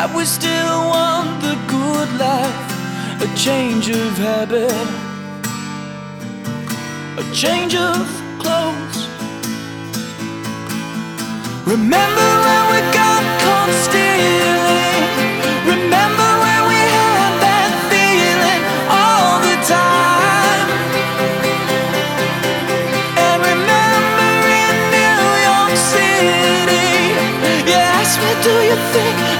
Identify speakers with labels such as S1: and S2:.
S1: that we still want the good life. A change of habit, a change of clothes. Remember when we got caught stealing? Remember when we had that feeling all the time? And remember in New York City, you asked me, do you think